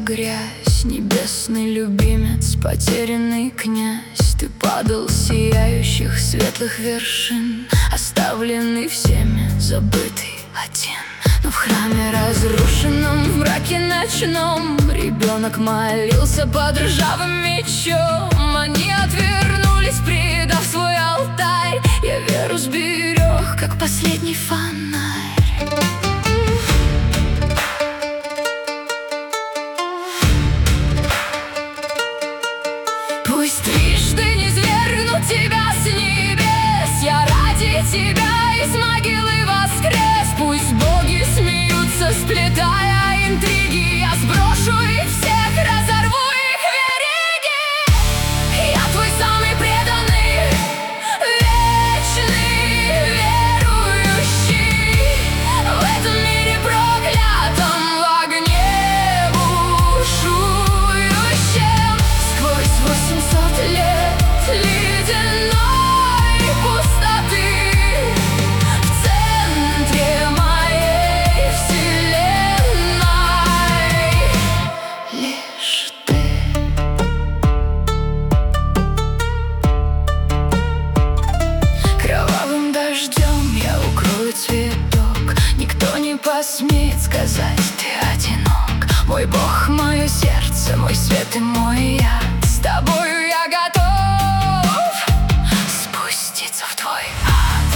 грязь, небесный любимец, потерянный князь. Ты падал с сияющих светлых вершин, оставленный всеми, забытый один. Но в храме разрушенном, в мраке ночном, ребенок молился под ржавым мечом. Они отвернулись, предав свой алтарь. Я веру сберег, как последний фонарь. Пусть трижды низвергнут тебя с небес, я ради тебя из могилы воскрес. Пусть боги смеются, сплетая интриги, я сброшу их всех, разорву их вериги. Я твой самый преданный, вечный, верующий, в этом мире проклятом, в огне бушующем, сквозь 800 лет ледяной пустоты. В центре моей вселенной лишь ты. Кровавым дождем я укрою цветок, никто не посмеет сказать, ты одинок. Мой Бог, мое сердце, мой свет и мой я, с тобою я готов спуститься в твой ад.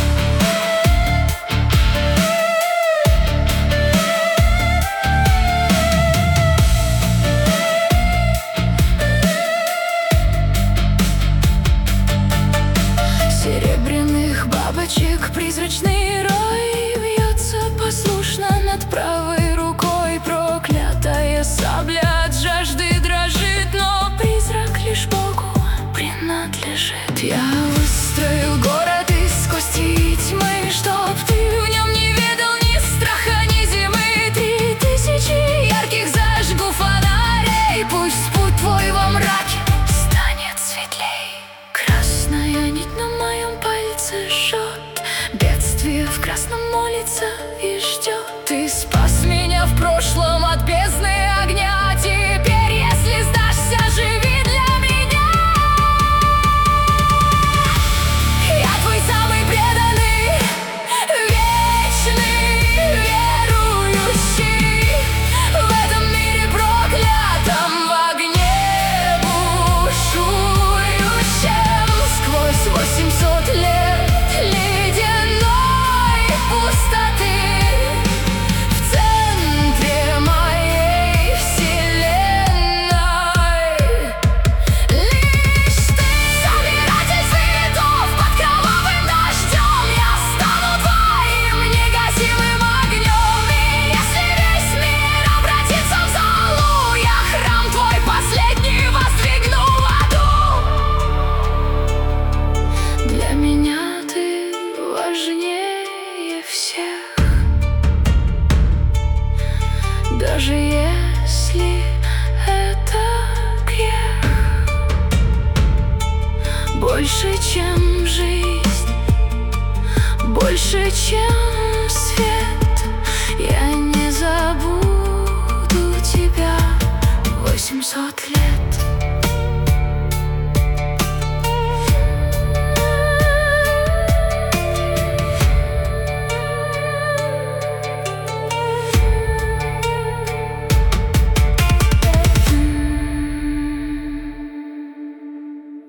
Серебряных бабочек призрачный рой вьется послушно над правой рукой. Проклятая сабля от жажды дрожит, но призрак лишь Богу принадлежит. Я выстроил город из кости и тьмы, чтоб ты в нем не ведал ни страха, ни зимы. 3000 ярких зажгу фонарей, пусть путь твой во мраке станет светлей. Красная нить на моем пальце жжет, бедствие в красном молится и ждет. Ты спас меня в прошлом от бездны огня, а теперь, если сдашься, живи для меня. Я твой самый преданный, вечный, верующий, в этом мире проклятом, в огне бушующем, сквозь 800 лет ледяной пустоты. В центре моей вселенной лишь ты. Собиратель цветов под кровавым дождем, я стану твоим негасимым огнем. И если весь мир обратится в золу, я храм твой последний воздвигну в аду. Для меня ты важнее всех, даже если это грех. Больше, чем жизнь, больше, чем свет.